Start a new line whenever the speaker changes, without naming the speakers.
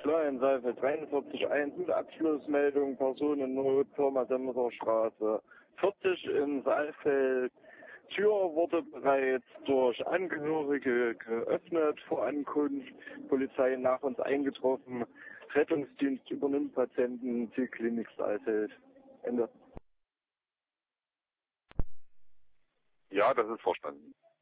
klar, in Saalfeld 43.1 mit Abschlussmeldung, Personennot, Firma Demmerer Straße 40 in Saalfeld. Tür wurde bereits durch Angehörige geöffnet vor Ankunft. Polizei nach uns eingetroffen. Rettungsdienst übernimmt Patienten, Zielklinik Saalfeld. Ende.
Ja, das ist verstanden.